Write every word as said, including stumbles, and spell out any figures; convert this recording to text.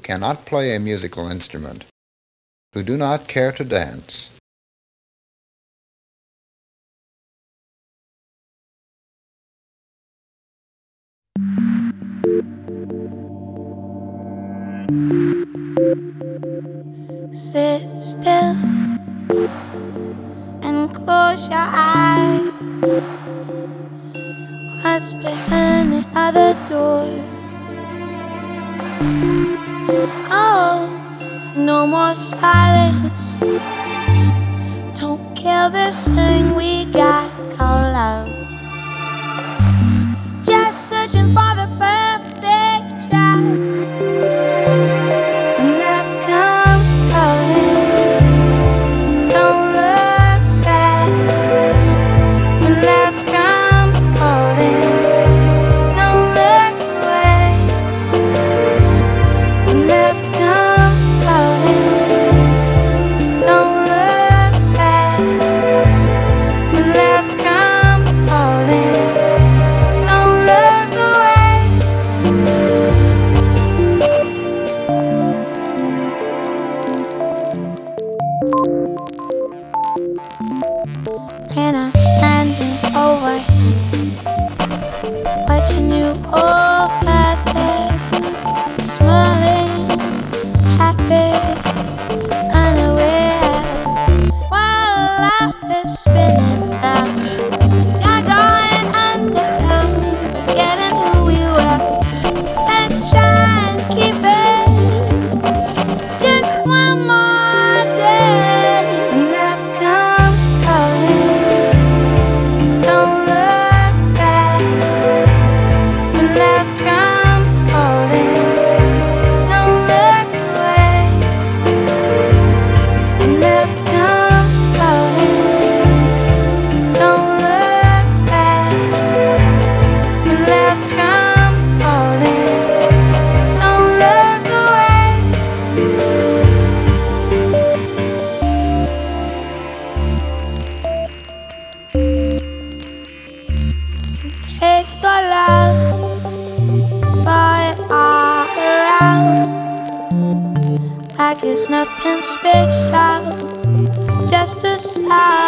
cannot play a musical instrument, who do not care to dance. Sit still and close your eyes. What's behind the other door? Oh, no more silence. Don't kill this thing we got called love. Just searching for the perfect drive. When love comes calling, don't look back. When love comes calling, don't look away. When love comes calling, don't look back. When love comes calling, don't look away. And I'm standing over here, watching you over there, smiling, happy, unaware, while life is spinning round. You're going underground, forgetting who we were. Let's try and keep it just one more day. When love comes calling, don't look back. When love comes calling, don't look away. When love comes calling, don't look back. When love comes calling, don't look away. You take your love, throw it all around like it's nothing special, just a sigh.